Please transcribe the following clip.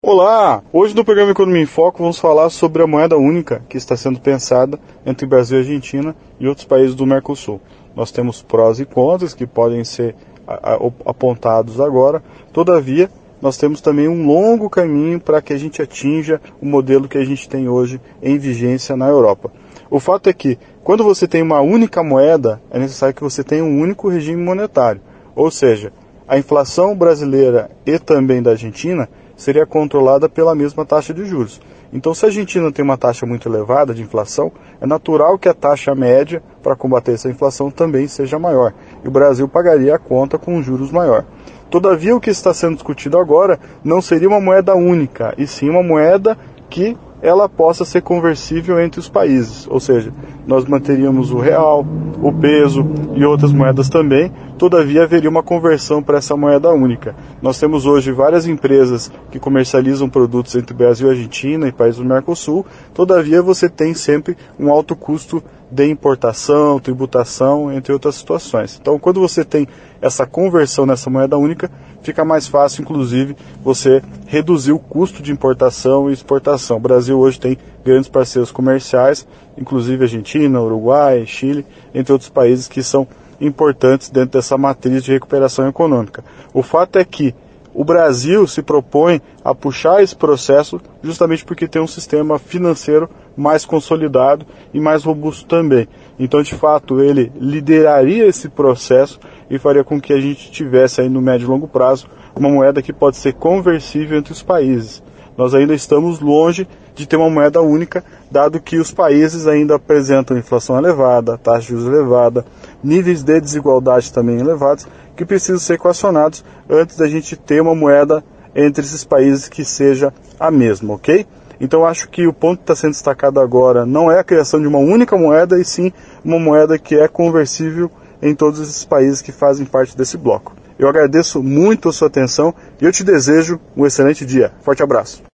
Olá! Hoje no programa Economia em Foco vamos falar sobre a moeda única que está sendo pensada entre Brasil e Argentina e outros países do Mercosul. Nós temos prós e contras que podem ser apontados agora, todavia nós temos também um longo caminho para que a gente atinja o modelo que a gente tem hoje em vigência na Europa. O fato é que quando você tem uma única moeda, é necessário que você tenha um único regime monetário, ou seja, a inflação brasileira e também da Argentina seria controlada pela mesma taxa de juros. Então, se a Argentina tem uma taxa muito elevada de inflação, é natural que a taxa média para combater essa inflação também seja maior. E o Brasil pagaria a conta com juros maior. Todavia, o que está sendo discutido agora não seria uma moeda única, e sim uma moeda que ela possa ser conversível entre os países. Ou seja, nós manteríamos o real, o peso e outras moedas também, todavia haveria uma conversão para essa moeda única. Nós temos hoje várias empresas que comercializam produtos entre Brasil e Argentina e países do Mercosul, todavia você tem sempre um alto custo de importação, tributação, entre outras situações. Então, quando você tem essa conversão nessa moeda única, fica mais fácil, inclusive, você reduzir o custo de importação e exportação. O Brasil hoje tem grandes parceiros comerciais, inclusive Argentina, Uruguai, Chile, entre outros países que são importantes dentro dessa matriz de recuperação econômica. O fato é que o Brasil se propõe a puxar esse processo justamente porque tem um sistema financeiro mais consolidado e mais robusto também. Então, de fato, ele lideraria esse processo e faria com que a gente tivesse aí no médio e longo prazo uma moeda que pode ser conversível entre os países. Nós ainda estamos longe de ter uma moeda única, dado que os países ainda apresentam inflação elevada, taxa de juros elevada, níveis de desigualdade também elevados, que precisam ser equacionados antes da gente ter uma moeda entre esses países que seja a mesma, ok? Então acho que o ponto que está sendo destacado agora não é a criação de uma única moeda, e sim uma moeda que é conversível em todos esses países que fazem parte desse bloco. Eu agradeço muito a sua atenção e eu te desejo um excelente dia. Forte abraço.